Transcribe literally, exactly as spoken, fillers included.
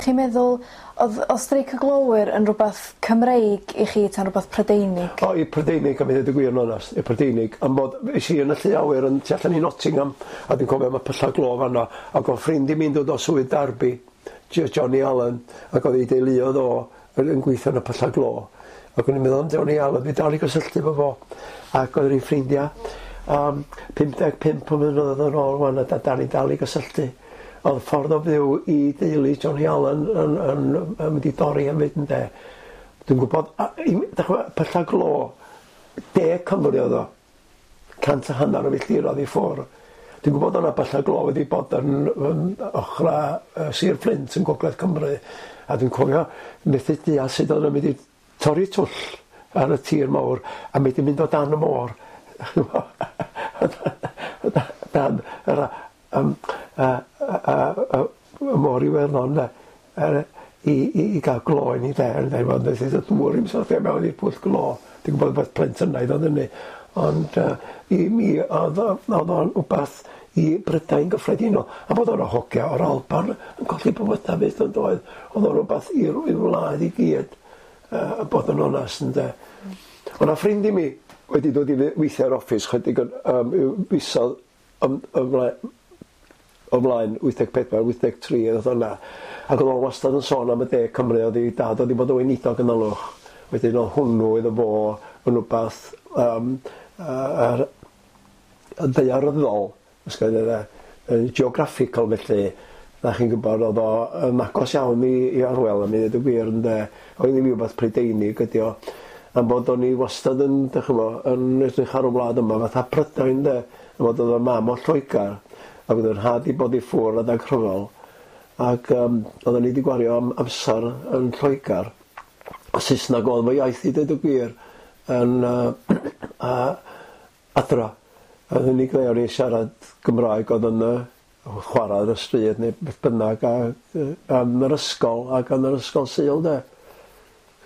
Chi'n meddwl, oedd o streic y glowyr yn rhywbeth Cymreig i chi tan rhywbeth Prydeinig? O, i Prydeinig, a mi ddweud y gwir yn onest, i Prydeinig. Am bod, eisi yn y lle awyr yn tu allan i Nottingham, a dwi'n cofio mae pylla glo fanno, ac oedd ffrind i mi'n dod o swydd Darby, Johnny Allen, ac oedd ei deuluodd o yn gweithio yn y pylla glo. Ac o'n i'n meddwl am Johnny Allen, fi dal i gysylltu fo fo, ac oedd ei ffrindiau. Um, pumdeg pump o mynyddoedd yn ôl wan, a da ni dal i gysylltu. Oedd ffordd o fyw i deulu Johnny Allen yn, yn, yn, yn mynd i dorri am fyd yn de. Dwi'n gwybod, pylla glo, de Cymru oedd o, cant a hanner o filltirodd i ffwr. Dwi'n gwybod o'na pylla glo wedi bod yn, yn ochra uh, Sir Fflint yn Gogledd Cymru. A dwi'n cofio, methu deall sut oedd yn mynd i torri twll ar y tir mawr, a wedi mynd o dan y môr. Dan yr um, uh, uh, uh, y môr i Werddon uh, i, i, i gael glo i ni de. Ond nes i dŵr i'n sortio mewn i'r pwll glo. Dwi'n gwybod beth plentynaidd oedd hynny. Ond uh, i mi oedd o'n wbath i Brydain gyffredinol. A bod o'n hogia o'r Alban yn colli bywydau fydd yn doedd. Oedd o'n wbath i'r wlad i gyd. Uh, bod yn onest yn de. O'na ffrind i mi wedi dod i weithio ar office chydig yn um, wisodd o flaen wyth deg pedwar, wyth deg tri oedd hwnna. Ac oedd o'n wastad yn sôn am y de Cymru oedd ei dad oedd i bod o weinidog yn alwch. Wedyn oedd hwnnw iddo fo yn wbath um, uh, ddeiaryddol, yn geographical felly. Da chi'n gwybod oedd o'n agos iawn i, i Arwel, a mi ddweud y gwir yn de. Oedd ddim i wbath Prydeinig ydi o. Am bod o'n i wastad yn, chmo, yn edrych ar y wlad yma, fatha Prydain de, am bod oedd o'n mam o Lloegar, ac oedd yn had i bod i ffwr adag rhyfel, ac um, oedd o'n i wedi gwario am amser yn Lloegar, a Saesneg oedd fo iaith i dweud y gwir yn uh, uh, adra. Oedd yn i gleio ni siarad Gymraeg oedd yn uh, chwarae yn y stryd neu beth bynnag, a, uh, yn yr ysgol ac yn yr ysgol Sul de.